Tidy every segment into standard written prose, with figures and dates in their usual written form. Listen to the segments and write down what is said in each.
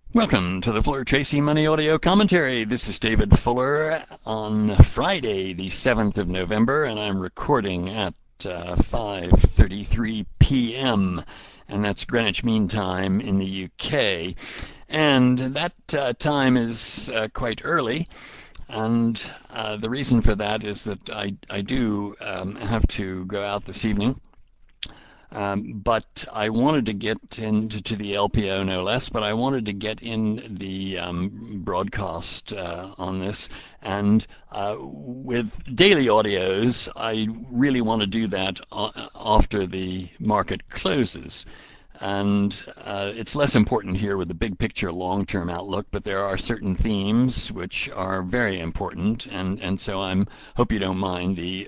Welcome to the Fuller Tracy Money Audio Commentary. This is David Fuller on Friday, the 7th of November, and I'm recording at 5:33 p.m., and that's Greenwich Mean Time in the UK. And that time is quite early, and the reason for that is that I do have to go out this evening. But I wanted to get into the LPO no less, but I wanted to get in the broadcast on this. And with daily audios, I really want to do that after the market closes. And it's less important here with the big picture long-term outlook, but there are certain themes which are very important, and so I hope you don't mind the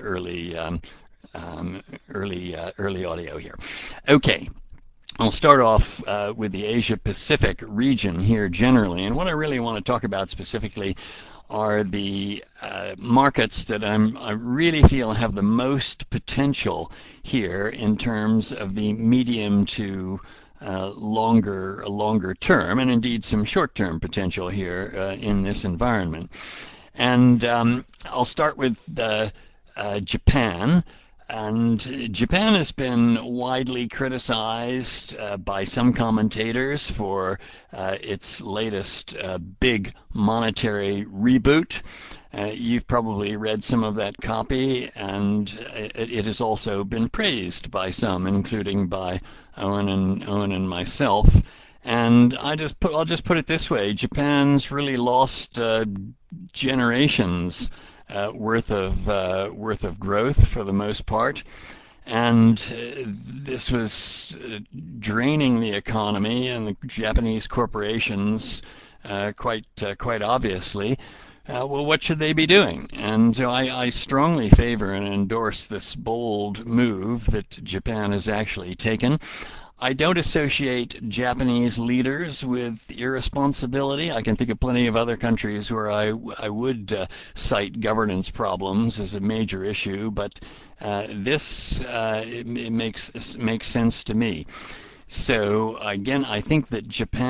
early audio here. Okay, I'll start off with the Asia Pacific region here generally, and what I really want to talk about specifically are the markets that I really feel have the most potential here in terms of the medium to longer term, and indeed some short-term potential here in this environment. And I'll start with Japan. And Japan has been widely criticized by some commentators for its latest big monetary reboot. You've probably read some of that copy, and it has also been praised by some, including by Owen and myself. And I'll just put it this way: Japan's really lost generations worth of growth for the most part, and this was draining the economy and the Japanese corporations quite obviously. Well, what should they be doing? And so I strongly favor and endorse this bold move that Japan has actually taken. I don't associate Japanese leaders with irresponsibility. I can think of plenty of other countries where I would cite governance problems as a major issue, but this it makes sense to me. So again, I think that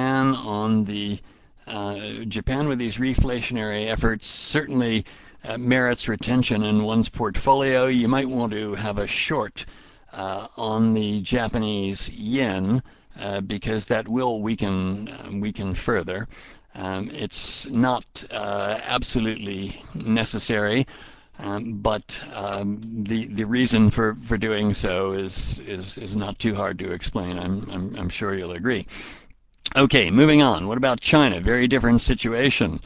Japan with these reflationary efforts certainly merits retention in one's portfolio. You might want to have a short on the Japanese yen because that will weaken further. It's not absolutely necessary, but the reason for doing so is not too hard to explain. I'm sure you'll agree. Okay, moving on. What about China? Very different situation.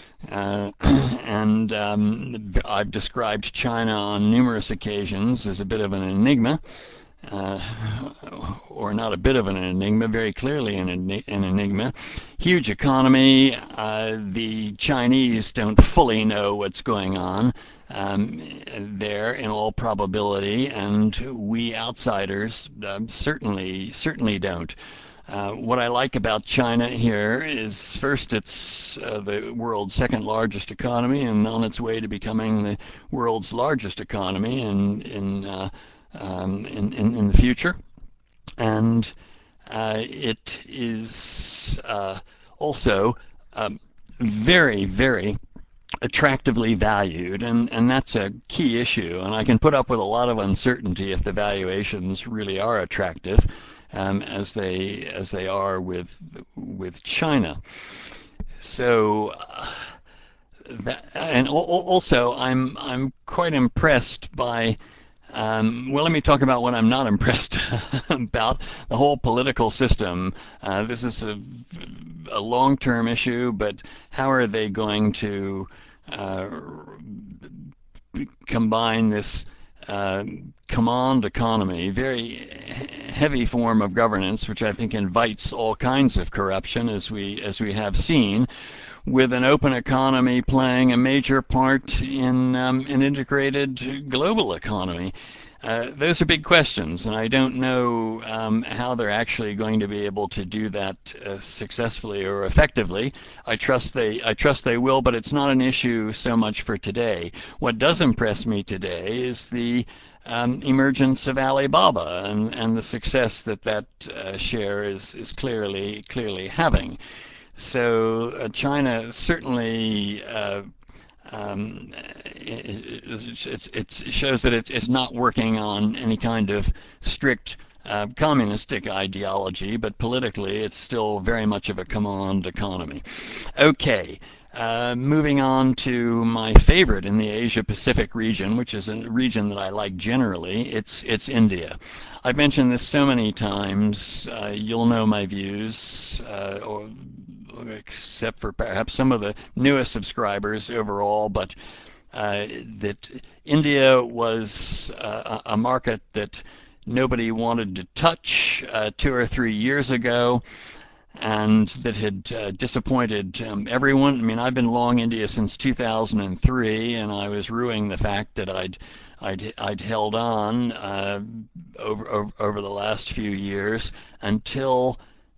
And I've described China on numerous occasions as a bit of an enigma, uh, or not a bit of an enigma, very clearly an enigma. Huge economy. The Chinese don't fully know what's going on there in all probability, and we outsiders certainly don't. What I like about China here is first, it's the world's second largest economy and on its way to becoming the world's largest economy in the future. And it is also very attractively valued, and that's a key issue. And I can put up with a lot of uncertainty if the valuations really are attractive, as they are with China. So and also I'm quite impressed by. Well, let me talk about what I'm not impressed about: the whole political system. This is a long-term issue, but how are they going to uh, combine this command economy, very heavy form of governance, which I think invites all kinds of corruption, as we have seen, with an open economy playing a major part in an integrated global economy? Those are big questions, and I don't know how they're actually going to be able to do that successfully or effectively. I trust they will, but it's not an issue so much for today. What does impress me today is the emergence of Alibaba and the success that share is clearly having. So China certainly it shows that it's not working on any kind of strict communistic ideology, but politically it's still very much of a command economy. Okay, moving on to my favorite in the Asia Pacific region, which is a region that I like generally, it's India. I've mentioned this so many times, you'll know my views, or except for perhaps some of the newest subscribers overall, but that India was a market that nobody wanted to touch 2 or 3 years ago, and that had disappointed everyone. I mean, I've been long India since 2003, and I was ruing the fact that I'd held on over the last few years until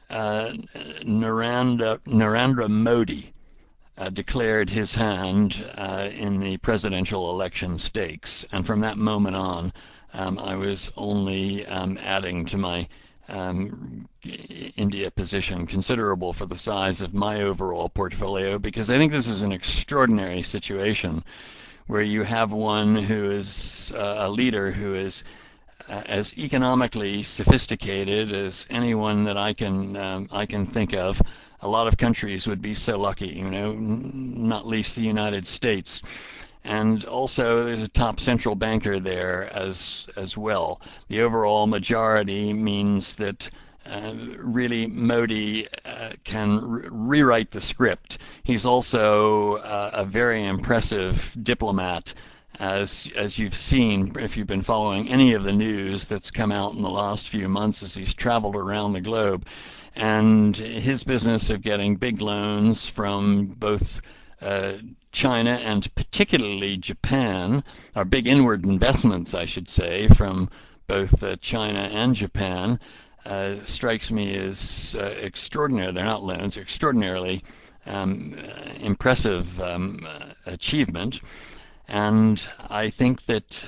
Narendra Modi declared his hand in the presidential election stakes, and from that moment on, I was only adding to my India position, considerable for the size of my overall portfolio, because I think this is an extraordinary situation where you have one who is a leader who is as economically sophisticated as anyone that I can think of. A lot of countries would be so lucky, not least the United States. And also, there's a top central banker there as well. The overall majority means that really Modi can rewrite the script. He's also a very impressive diplomat, as you've seen if you've been following any of the news that's come out in the last few months as he's traveled around the globe. And his business of getting big loans from both China and particularly Japan, or big inward investments, I should say, from both China and Japan, strikes me as extraordinary. They're not loans, they're extraordinarily impressive achievement. And I think that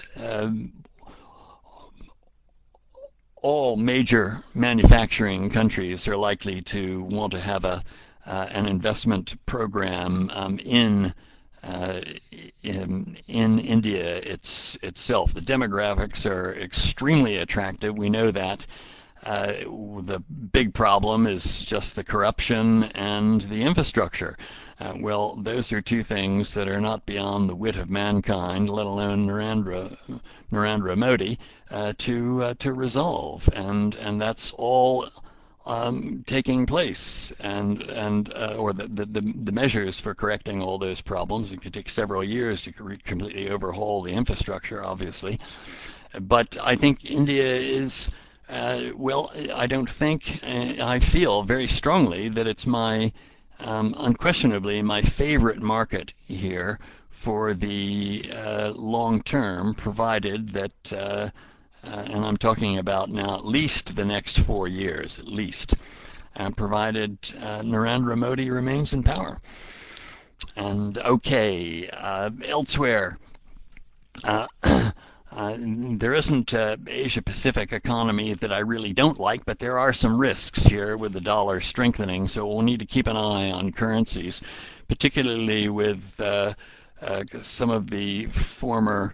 all major manufacturing countries are likely to want to have an investment program uh, in India itself. The demographics are extremely attractive. We know that. The big problem is just the corruption and the infrastructure. Well, those are two things that are not beyond the wit of mankind, let alone Narendra Modi, to resolve, and that's all taking place, and or the measures for correcting all those problems. It could take several years to completely overhaul the infrastructure, obviously, but I think India is. Well, I don't think, I feel very strongly that it's unquestionably my favorite market here for the long term, provided that, and I'm talking about now at least the next 4 years, at least, provided Narendra Modi remains in power. And okay, elsewhere, uh, there isn't an Asia Pacific economy that I really don't like, but there are some risks here with the dollar strengthening, so we'll need to keep an eye on currencies, particularly with some of the former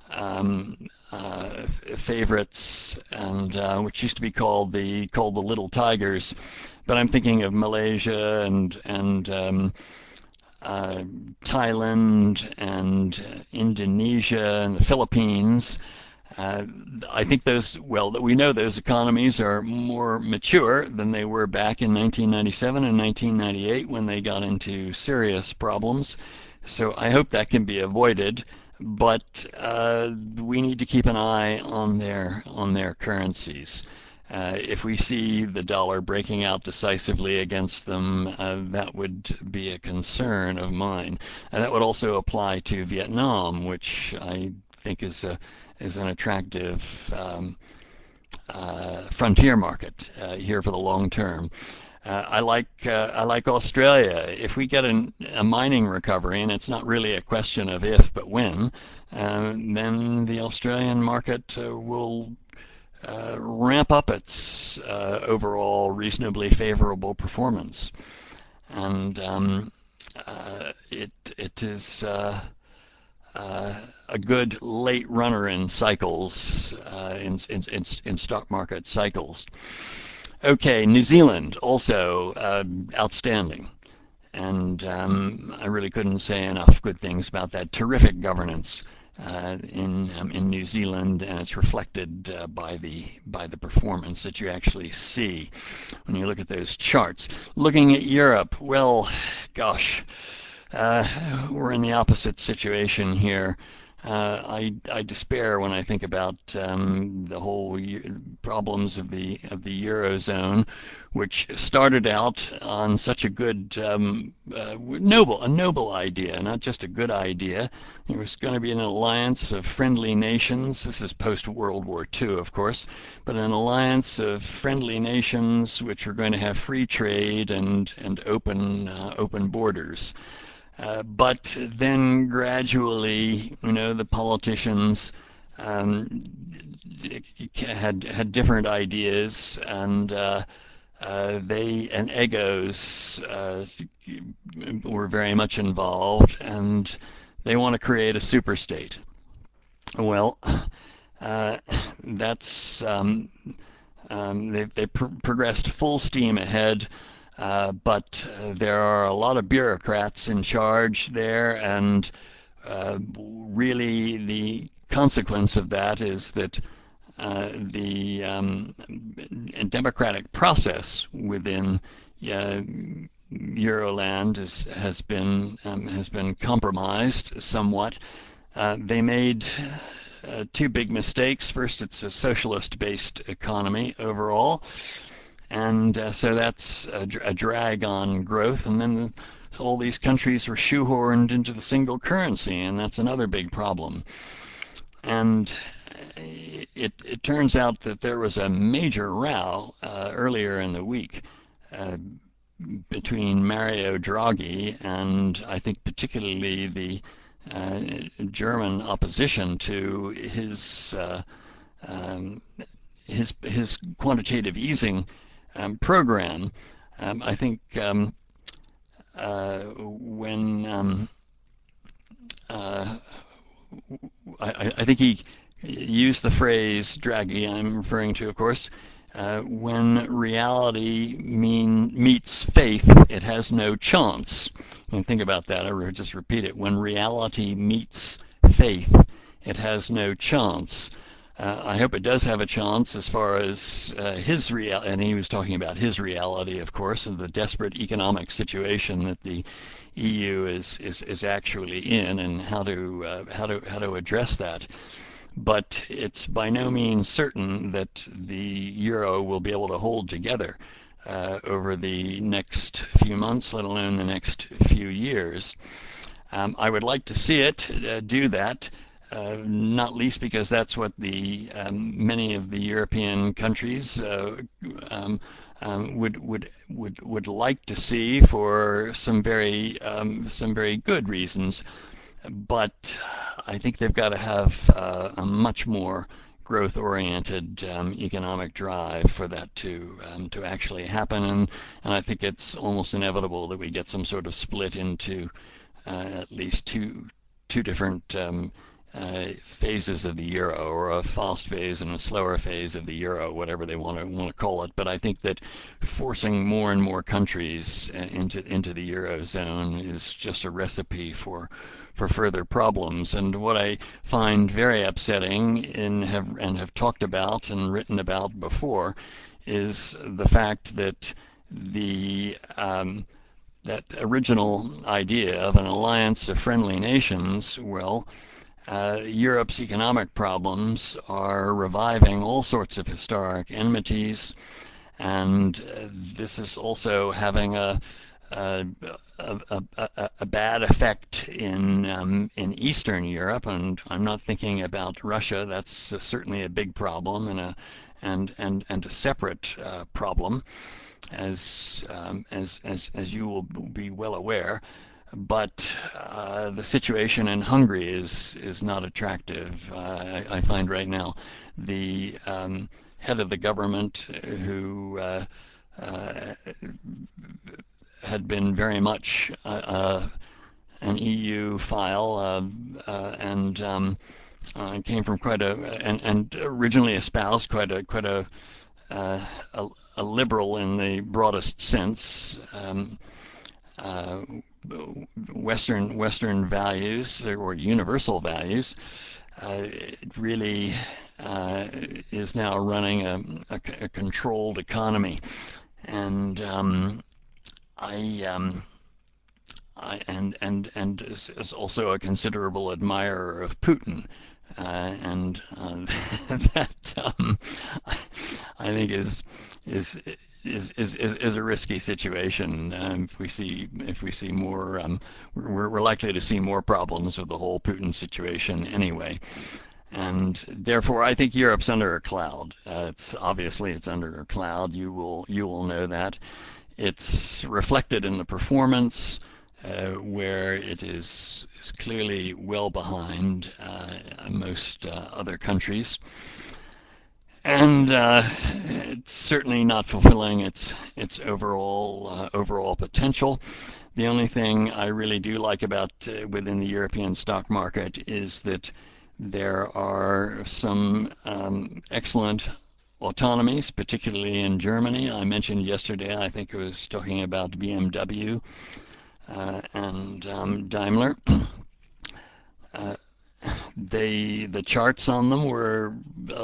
favorites, and which used to be called the Little Tigers. But I'm thinking of Malaysia and uh, Thailand and Indonesia and the Philippines. Uh, I think we know those economies are more mature than they were back in 1997 and 1998 when they got into serious problems. So I hope that can be avoided, but we need to keep an eye on their currencies. If we see the dollar breaking out decisively against them, that would be a concern of mine. And that would also apply to Vietnam, which I think is an attractive frontier market here for the long term. I like Australia. If we get a mining recovery, and it's not really a question of if but when, then the Australian market will ramp up its overall reasonably favorable performance. and it is a good late runner in cycles, in stock market cycles. Okay, New Zealand also outstanding. And I really couldn't say enough good things about that. Terrific governance in New Zealand, and it's reflected by the performance that you actually see when you look at those charts. Looking at Europe, well, gosh, we're in the opposite situation here. I despair when I think about the whole problems of the eurozone, which started out on such a good noble idea, not just a good idea. There was going to be an alliance of friendly nations. This is post World War II, of course, but an alliance of friendly nations which are going to have free trade and open borders. But then gradually, the politicians um, had different ideas, and they and egos were very much involved, and they want to create a superstate. Well, uh, that's they progressed full steam ahead, but there are a lot of bureaucrats in charge there, and really the consequence of that is that the democratic process within uh, Euroland has been compromised somewhat. They made two big mistakes. First, it's a socialist-based economy overall, and so that's a drag on growth. And then all these countries were shoehorned into the single currency, and that's another big problem. And it turns out that there was a major row earlier in the week uh, between Mario Draghi and I think particularly the uh, German opposition to um, his quantitative easing program. I think when uh, I think he used the phrase Draghi. I'm referring to, of course, when reality meets faith, it has no chance. And think about that. I will just repeat it. When reality meets faith, it has no chance. I hope it does have a chance as far as his real, and he was talking about his reality, of course, and the desperate economic situation that the EU is actually in, and how to address that. But it's by no means certain that the euro will be able to hold together over the next few months, let alone the next few years. I would like to see it do that, not least because that's what the many of the European countries would like to see for some very good reasons. But I think they've got to have a much more growth-oriented economic drive for that to actually happen, and I think it's almost inevitable that we get some sort of split into at least two different phases of the euro, or a fast phase and a slower phase of the euro, whatever they want to call it. But I think that forcing more and more countries into the eurozone is just a recipe for further problems. And what I find very upsetting and have talked about and written about before is the fact that the that original idea of an alliance of friendly nations, well, Europe's economic problems are reviving all sorts of historic enmities, and this is also having a, a bad effect in Eastern Europe, and I'm not thinking about Russia. That's certainly a big problem and a separate problem, as you will be well aware. But the situation in Hungary is not attractive. I find right now the head of the government who uh, had been very much an EU file, and came from quite and originally espoused uh, a, a liberal in the broadest sense, uh, Western values or universal values. It really is now running a controlled economy, and I and is also a considerable admirer of Putin, and that I think is is a risky situation. If we see more, we're likely to see more problems with the whole Putin situation anyway. And therefore, I think Europe's under a cloud. It's under a cloud. You will know that. It's reflected in the performance, where it is clearly well behind most other countries, and it's certainly not fulfilling its overall potential. The only thing I really do like about within the European stock market is that there are some excellent autonomies, particularly in Germany. I mentioned yesterday, I think I was talking about BMW and Daimler. Uh, the charts on them were a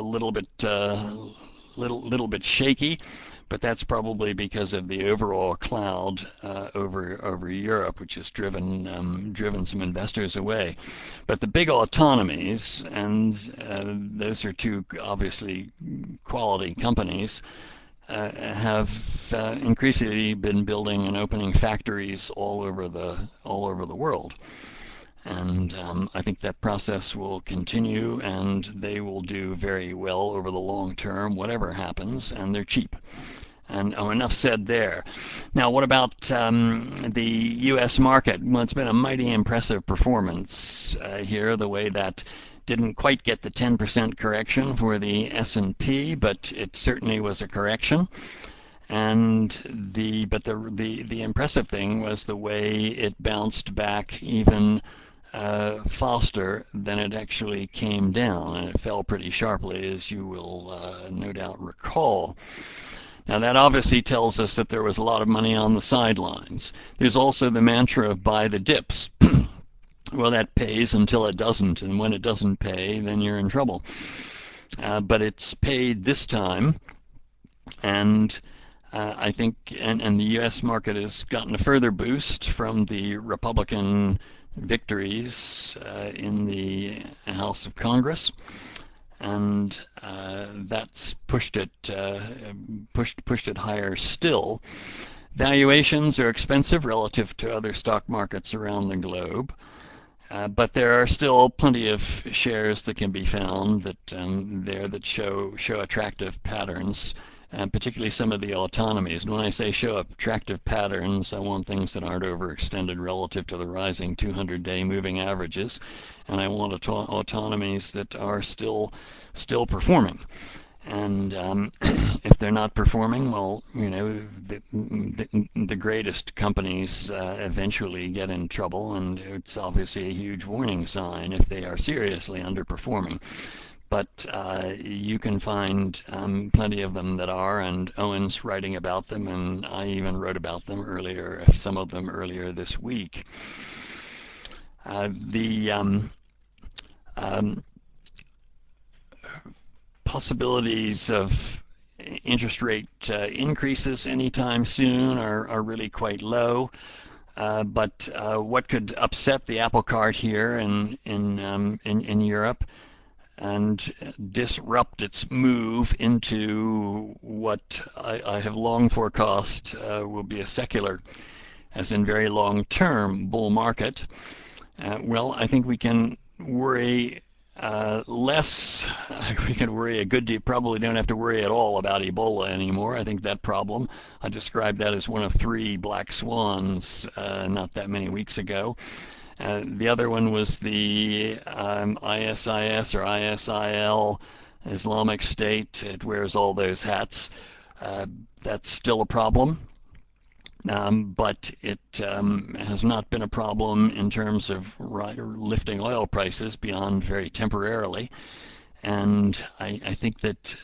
little bit shaky, but that's probably because of the overall cloud over Europe, which has driven some investors away. But the big autonomies, and those are two obviously quality companies, have increasingly been building and opening factories all over the world. And I think that process will continue, and they will do very well over the long term, whatever happens, and they're cheap. And enough said there. Now, what about the U.S. market? Well, it's been a mighty impressive performance here, the way that didn't quite get the 10% correction for the S&P, but it certainly was a correction. And the impressive thing was the way it bounced back even faster than it actually came down, and it fell pretty sharply, as you will no doubt recall. Now, that obviously tells us that there was a lot of money on the sidelines. There's also the mantra of buy the dips. Well, that pays until it doesn't, and when it doesn't pay, then you're in trouble. But it's paid this time, and I think, and the U.S. market has gotten a further boost from the Republican victories in the House of Congress, and that's pushed it higher still. Valuations are expensive relative to other stock markets around the globe, but there are still plenty of shares that can be found that show attractive patterns, and particularly some of the autonomies. And when I say show attractive patterns, I want things that aren't overextended relative to the rising 200-day moving averages, and I want autonomies that are still performing. And if they're not performing, well, the greatest companies eventually get in trouble, and it's obviously a huge warning sign if they are seriously underperforming. But you can find plenty of them that are, and Owen's writing about them, and I even wrote about them earlier, some of them earlier this week. The possibilities of interest rate increases anytime soon are really quite low. But what could upset the apple cart here in Europe and disrupt its move into what I have long forecast will be a secular, as in very long-term, bull market? Well, I think we can worry less. We can worry a good deal. Probably don't have to worry at all about Ebola anymore. I think that problem, I described that as one of three black swans not that many weeks ago. The other one was the ISIS or ISIL, Islamic State. It wears all those hats. That's still a problem. but it has not been a problem in terms of lifting oil prices beyond very temporarily. And I think that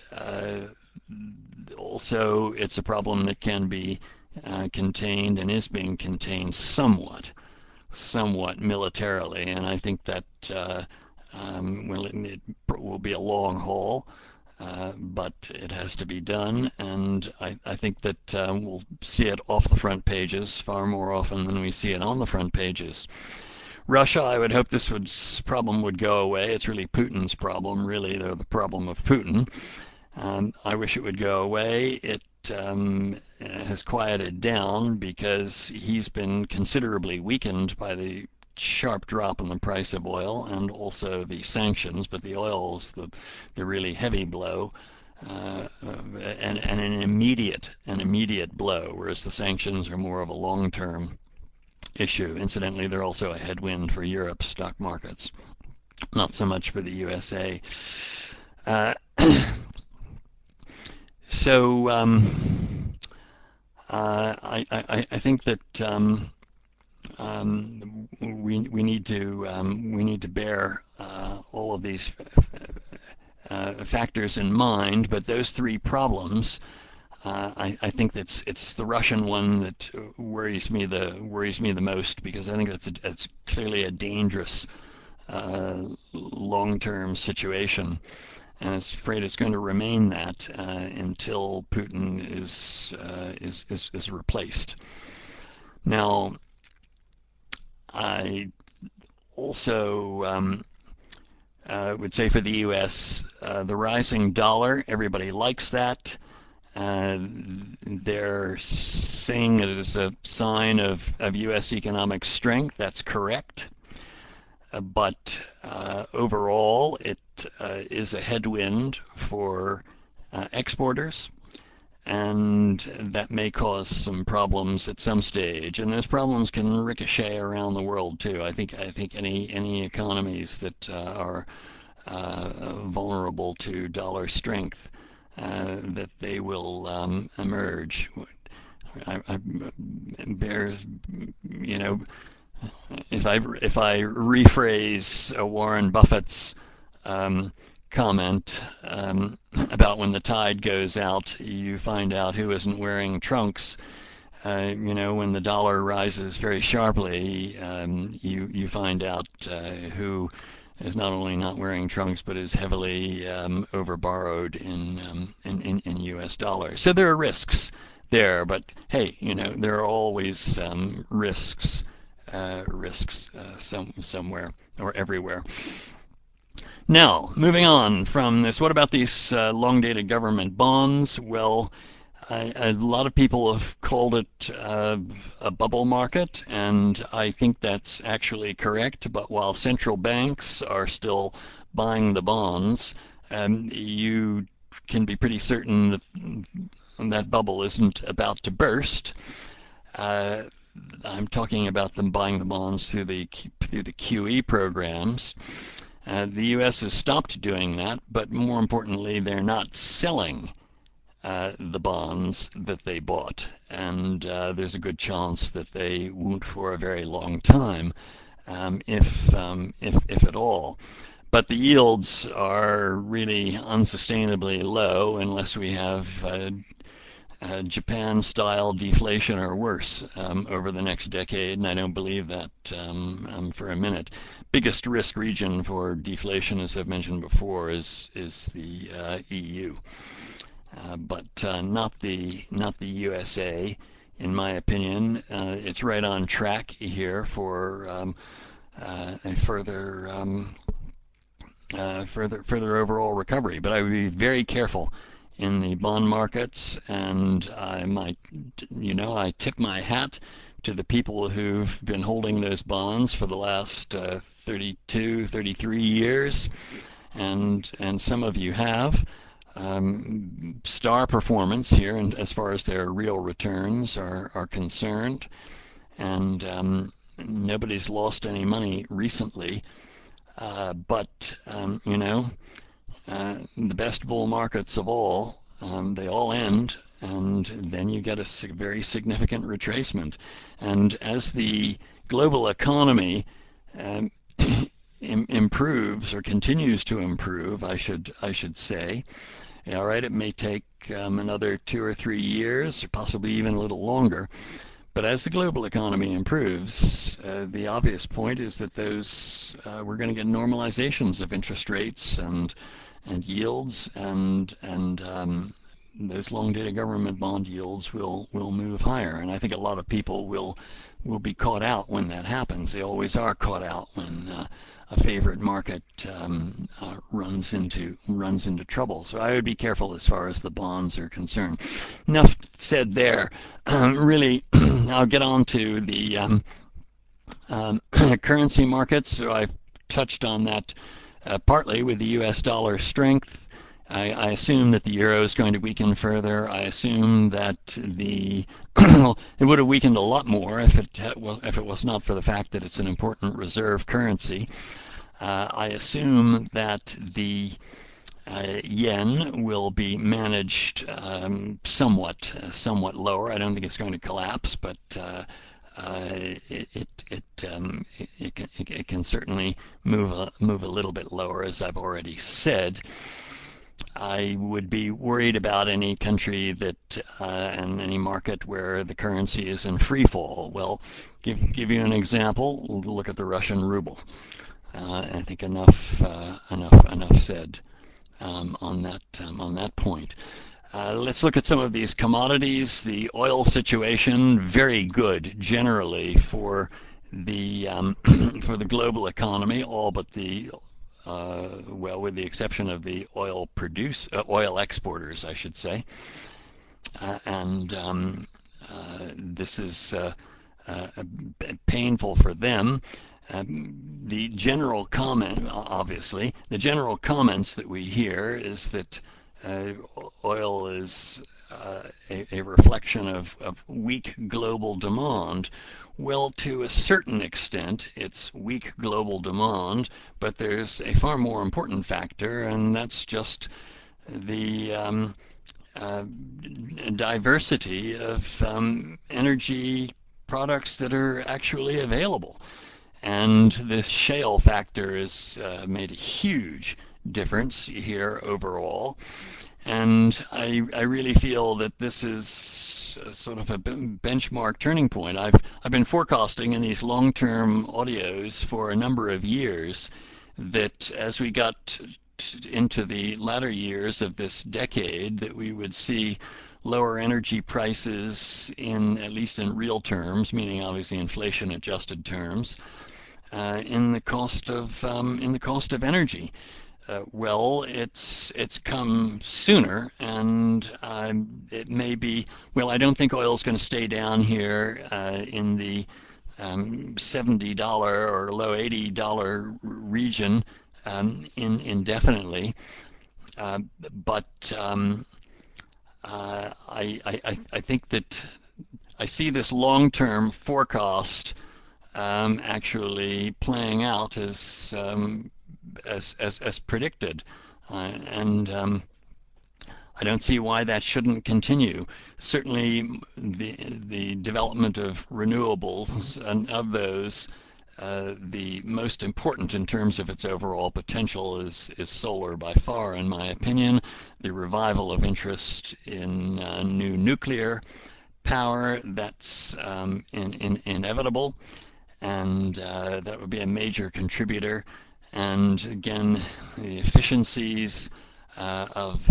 also it's a problem that can be contained and is being contained somewhat militarily. And I think that it will be a long haul. But it has to be done, and I think that we'll see it off the front pages far more often than we see it on the front pages. Russia, I would hope problem would go away. It's really Putin's problem, really. They're the problem of Putin. I wish it would go away. It has quieted down because he's been considerably weakened by the sharp drop in the price of oil and also the sanctions, but the oil is the really heavy blow. And an immediate blow, whereas the sanctions are more of a long-term issue. Incidentally, they're also a headwind for Europe's stock markets, not so much for the USA. Uh, so I think that we need to bear all of these factors in mind. But those three problems, I think it's the Russian one that worries me the most, because I think that's clearly a dangerous long-term situation, and I'm afraid it's going to remain that until Putin is replaced. Now, I also would say for the U.S., the rising dollar, everybody likes that. They're saying it is a sign of U.S. economic strength. That's correct. But overall, it is a headwind for exporters, and that may cause some problems at some stage. And those problems can ricochet around the world too. I think any economies that are vulnerable to dollar strength, that they will emerge. Bears, you know, if I rephrase Warren Buffett's comment about when the tide goes out, you find out who isn't wearing trunks. When the dollar rises very sharply, you find out who is not only not wearing trunks but is heavily overborrowed in U.S. dollars. So there are risks there, but hey, there are always risks somewhere or everywhere. Now, moving on from this, what about these long-dated government bonds? Well, a lot of people have called it a bubble market, and I think that's actually correct. But while central banks are still buying the bonds, you can be pretty certain that that bubble isn't about to burst. I'm talking about them buying the bonds through the QE programs. The U.S. has stopped doing that, but more importantly, they're not selling the bonds that they bought, and there's a good chance that they won't for a very long time, if at all. But the yields are really unsustainably low unless we have Japan-style deflation or worse over the next decade, and I don't believe that for a minute. Biggest risk region for deflation, as I've mentioned before, is the EU, but not the USA. In my opinion, it's right on track here for a further overall recovery. But I would be very careful in the bond markets, and I tip my hat to the people who've been holding those bonds for the last 32, 33 years, and some of you have. Star performance here, and as far as their real returns are concerned, and nobody's lost any money recently. But the best bull markets of all, they all end and then you get a very significant retracement. And as the global economy um, improves or continues to improve, I should say, all right, it may take another 2 or 3 years, or possibly even a little longer. But as the global economy improves, the obvious point is that we're going to get normalizations of interest rates and yields, and those long-dated government bond yields will move higher. And I think a lot of people will be caught out when that happens. They always are caught out when a favorite market runs into trouble. So I would be careful as far as the bonds are concerned. Enough said there. Really, I'll get on to the currency markets. So I've touched on that partly with the U.S. dollar strength. I assume that the euro is going to weaken further. I assume that the it would have weakened a lot more if it was not for the fact that it's an important reserve currency. I assume that the yen will be managed somewhat lower. I don't think it's going to collapse, but it can certainly move a little bit lower, as I've already said. I would be worried about any country and any market where the currency is in free fall. Well, give you an example. Look at the Russian ruble. I think enough said on that point. Let's look at some of these commodities. The oil situation, very good generally for the for the global economy, all but with the exception of the oil exporters, I should say. And this is painful for them. The general comments that we hear is that oil is a reflection of weak global demand. Well, to a certain extent, it's weak global demand, but there's a far more important factor, and that's just the diversity of energy products that are actually available. And this shale factor has made a huge difference here overall. And I really feel that this is sort of a benchmark turning point. I've been forecasting in these long-term audios for a number of years that as we got into the latter years of this decade, that we would see lower energy prices at least in real terms, meaning obviously inflation-adjusted terms, in the cost of energy. Well, it's come sooner, and it may be. Well, I don't think oil is going to stay down here in the $70 or low $80 region indefinitely, but I think that I see this long-term forecast actually playing out as predicted, and I don't see why that shouldn't continue. Certainly, the development of renewables and of those, the most important in terms of its overall potential is solar by far, in my opinion. The revival of interest in new nuclear power, that's inevitable, and that would be a major contributor. And again, the efficiencies of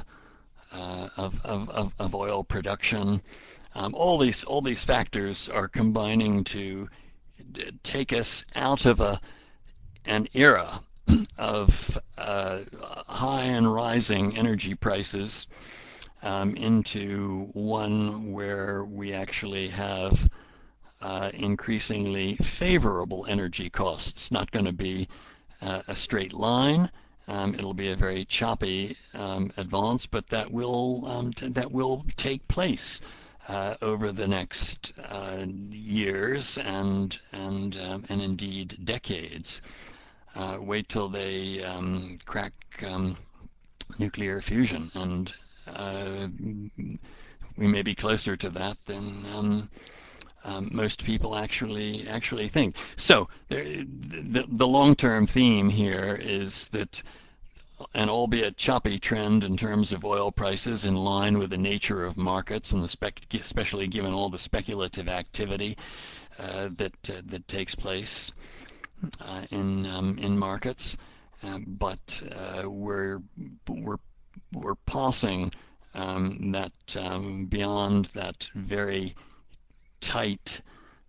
oil production, all these factors are combining to take us out of an era of high and rising energy prices into one where we actually have increasingly favorable energy costs. Not going to be a straight line. It'll be a very choppy advance, but that will take place over the next years and indeed decades. Wait till they crack nuclear fusion, and we may be closer to that than most people actually think. So the long-term theme here is that an albeit choppy trend in terms of oil prices in line with the nature of markets and especially given all the speculative activity that takes place in markets. But we're passing beyond that very tight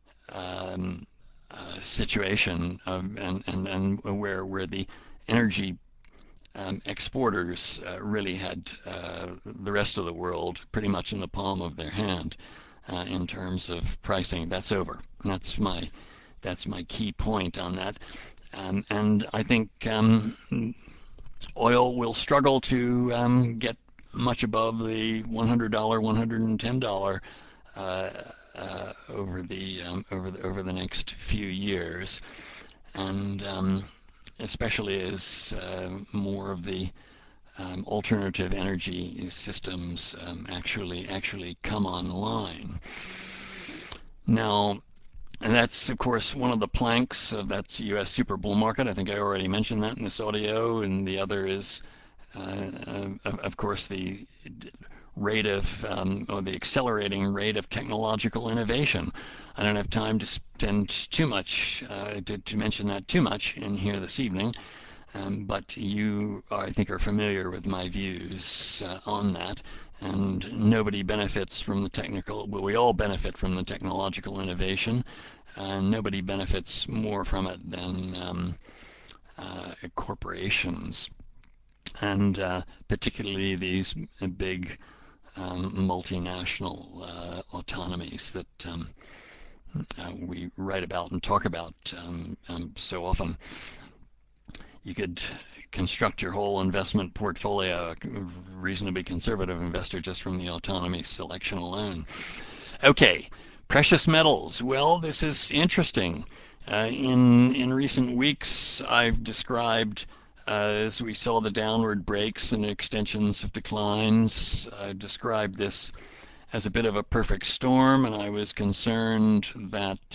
situation and where the energy exporters really had the rest of the world pretty much in the palm of their hand in terms of pricing. That's over. That's my key point on that. And I think oil will struggle to get much above the $100, $110 over the next few years, and especially as more of the alternative energy systems actually come online. Now, and that's, of course, one of the planks of that U.S. super bull market. I think I already mentioned that in this audio, and the other is, of course, the rate of, or the accelerating rate of technological innovation. I don't have time to spend too much, to mention that too much in here this evening, but you, I think, are familiar with my views on that. And nobody benefits from the technical, well, we all benefit from the technological innovation, and nobody benefits more from it than corporations, and particularly these big multinational autonomies that we write about and talk about so often. You could construct your whole investment portfolio, a reasonably conservative investor, just from the autonomy selection alone. Okay, precious metals. Well, this is interesting. In recent weeks, I've described, as we saw the downward breaks and extensions of declines, I described this as a bit of a perfect storm, and I was concerned that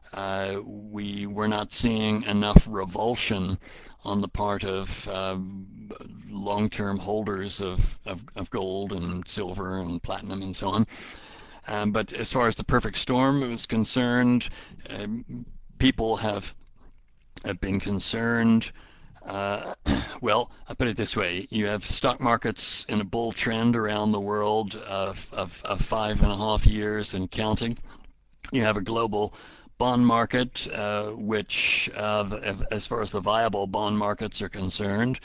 we were not seeing enough revulsion on the part of long-term holders of gold and silver and platinum and so on. But as far as the perfect storm was concerned, people have been concerned. Well, I'll put it this way. You have stock markets in a bull trend around the world of 5.5 years and counting. You have a global bond market, which, as far as the viable bond markets are concerned,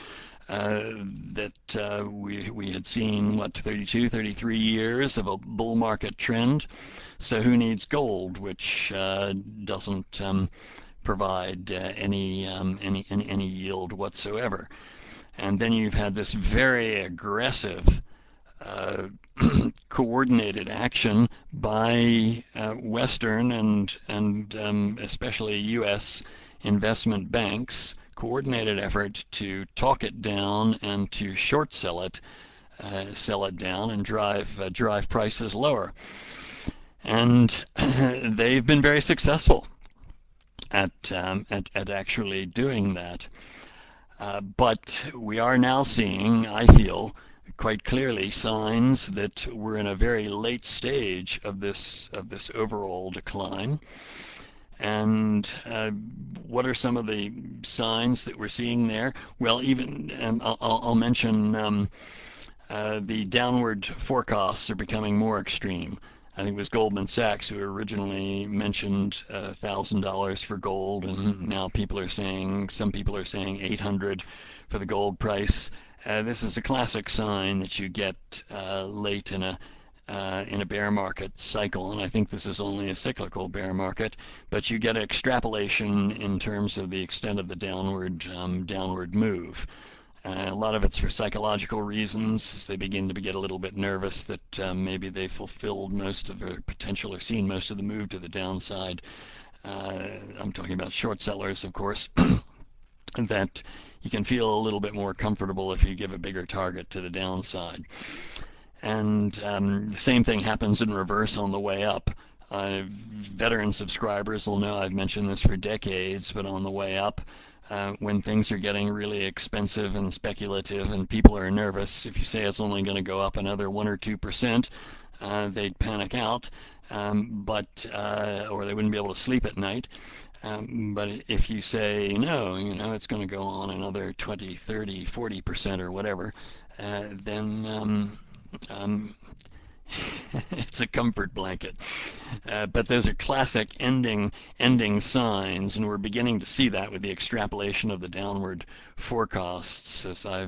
that we had seen, 32, 33 years of a bull market trend. So who needs gold, which doesn't provide any yield whatsoever? And then you've had this very aggressive coordinated action by Western and especially U.S. investment banks, coordinated effort to talk it down and to short sell it down and drive prices lower. And they've been very successful at actually doing that. But we are now seeing, I feel, quite clearly signs that we're in a very late stage of this overall decline. And what are some of the signs that we're seeing there? Well, even I'll mention the downward forecasts are becoming more extreme. I think it was Goldman Sachs who originally mentioned $1,000 for gold, and now some people are saying 800 for the gold price. This is a classic sign that you get late in a bear market cycle, and I think this is only a cyclical bear market, but you get an extrapolation in terms of the extent of the downward move. A lot of it's for psychological reasons, as they begin to get a little bit nervous that maybe they fulfilled most of their potential or seen most of the move to the downside. I'm talking about short sellers, of course, that you can feel a little bit more comfortable if you give a bigger target to the downside. And the same thing happens in reverse on the way up. Veteran subscribers will know I've mentioned this for decades, but on the way up, when things are getting really expensive and speculative and people are nervous, if you say it's only going to go up another 1 or 2%, they'd panic out, or they wouldn't be able to sleep at night. But if you say, no, it's going to go on another 20, 30, 40% or whatever, then it's a comfort blanket. But those are classic ending signs, and we're beginning to see that with the extrapolation of the downward forecasts,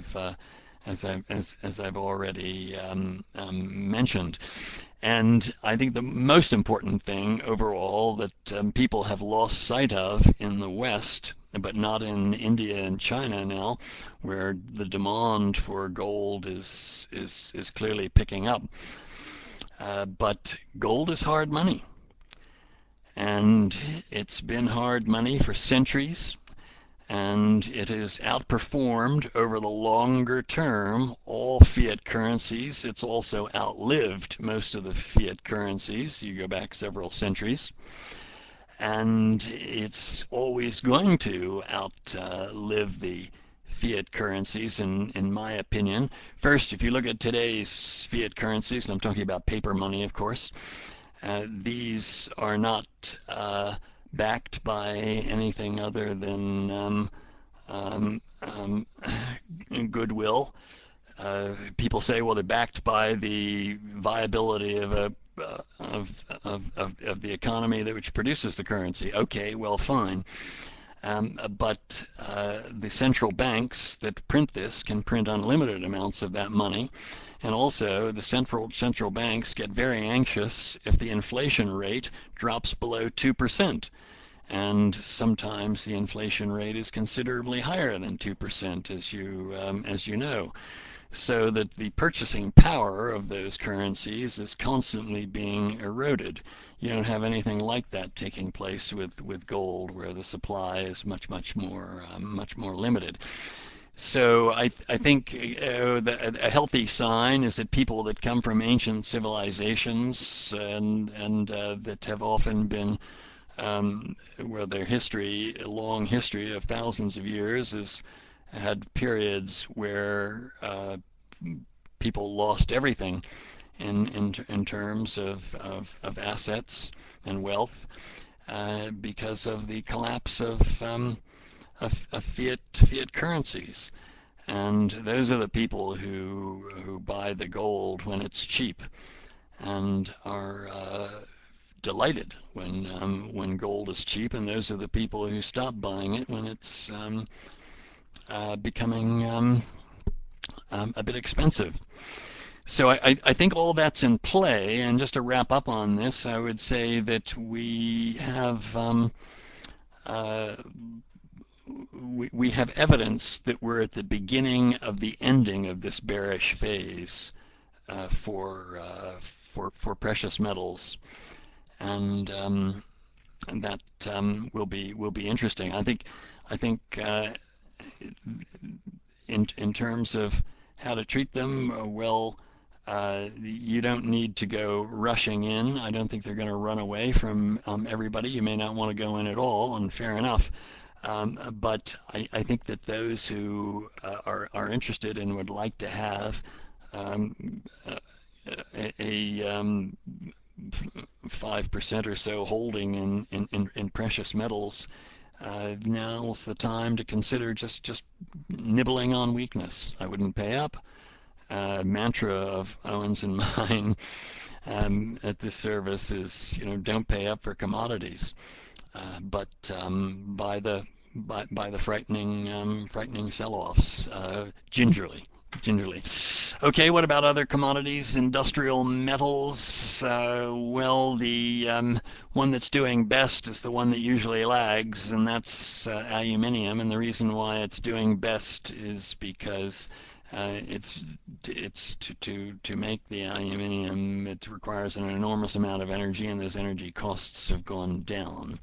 as I've already mentioned. And I think the most important thing overall that people have lost sight of in the West, but not in India and China now, where the demand for gold is clearly picking up. But gold is hard money, and it's been hard money for centuries, and it has outperformed over the longer term all fiat currencies. It's also outlived most of the fiat currencies. You go back several centuries, and it's always going to outlive the fiat currencies, in my opinion. First, if you look at today's fiat currencies, and I'm talking about paper money, of course, these are not backed by anything other than goodwill. People say, well, they're backed by the viability of the economy which produces the currency. Okay, well, fine. But the central banks that print this can print unlimited amounts of that money. And also, the central banks get very anxious if the inflation rate drops below 2%. And sometimes the inflation rate is considerably higher than 2%, as you know. So that the purchasing power of those currencies is constantly being eroded. You don't have anything like that taking place with gold, where the supply is much more limited. So I think a healthy sign is that people that come from ancient civilizations and that have often been where their history, a long history of thousands of years, has had periods where people lost everything in terms of assets and wealth because of the collapse of fiat currencies. And those are the people who buy the gold when it's cheap and are delighted when gold is cheap, and those are the people who stop buying it when it's becoming a bit expensive. So I think all that's in play. And just to wrap up on this, I would say that uh, we have evidence that we're at the beginning of the ending of this bearish phase for precious metals, and that will be interesting. I think in terms of how to treat them, well, you don't need to go rushing in. I don't think they're going to run away from everybody. You may not want to go in at all, and fair enough. But I think that those who are interested and would like to have a 5% or so holding in precious metals, now's the time to consider just nibbling on weakness. I wouldn't pay up. Mantra of Owens and mine at this service is, don't pay up for commodities, but by the frightening sell-offs gingerly. Okay, what about other commodities, industrial metals? Well, the one that's doing best is the one that usually lags, and that's aluminium. And the reason why it's doing best is because it's to make the aluminium, it requires an enormous amount of energy, and those energy costs have gone down.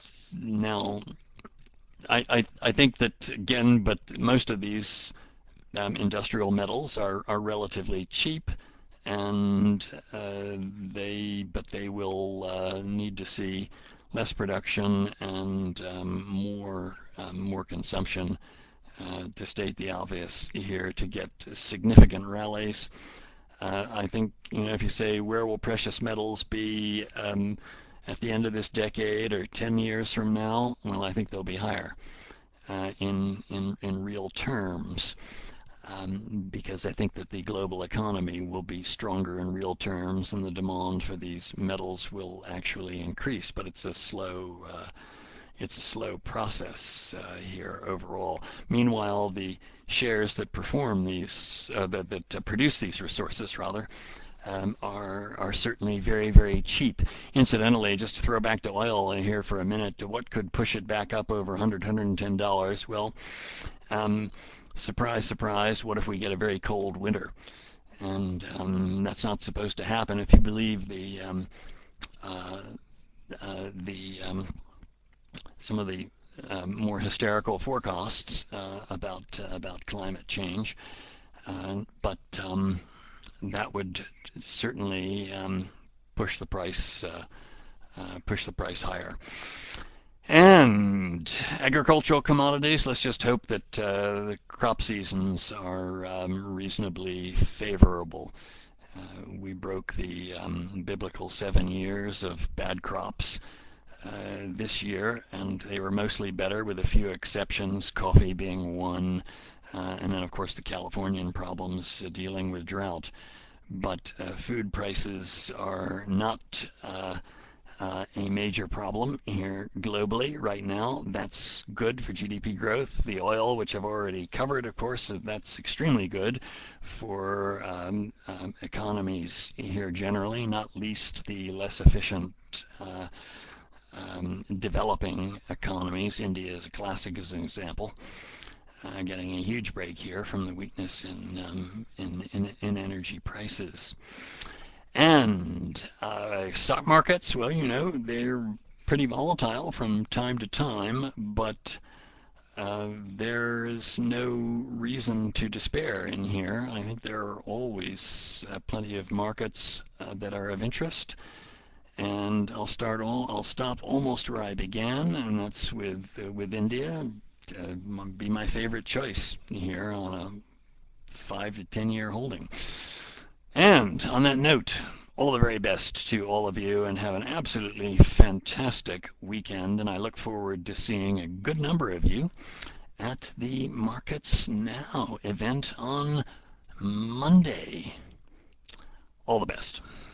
Now, I think that again, but most of these industrial metals are relatively cheap, and they will need to see less production and more consumption, to state the obvious here, to get significant rallies. I think, if you say where will precious metals be at the end of this decade or 10 years from now, well, I think they'll be higher in real terms, because I think that the global economy will be stronger in real terms, and the demand for these metals will actually increase. But it's a slow process here overall. Meanwhile, the shares that perform these, that produce these resources rather, are certainly very, very cheap. Incidentally, just to throw back to oil here for a minute, what could push it back up over $110? Well, surprise, surprise, what if we get a very cold winter? And that's not supposed to happen if you believe some of the more hysterical forecasts about climate change. But that would certainly push the price higher. And agricultural commodities, let's just hope that the crop seasons are reasonably favorable. We broke the biblical 7 years of bad crops this year, and they were mostly better with a few exceptions, coffee being one, and then of course the Californian problems dealing with drought. But food prices are not a major problem here globally right now. That's good for GDP growth. The oil, which I've already covered, of course, that's extremely good for economies here generally, not least the less efficient developing economies. India is a classic as an example, getting a huge break here from the weakness in energy prices. And stock markets, well, they're pretty volatile from time to time, but there is no reason to despair in here. I think there are always plenty of markets that are of interest. And I'll stop almost where I began, and that's with India. Be my favorite choice here on a 5 to 10 year holding. And on that note, all the very best to all of you, and have an absolutely fantastic weekend. And I look forward to seeing a good number of you at the Markets Now event on Monday. All the best.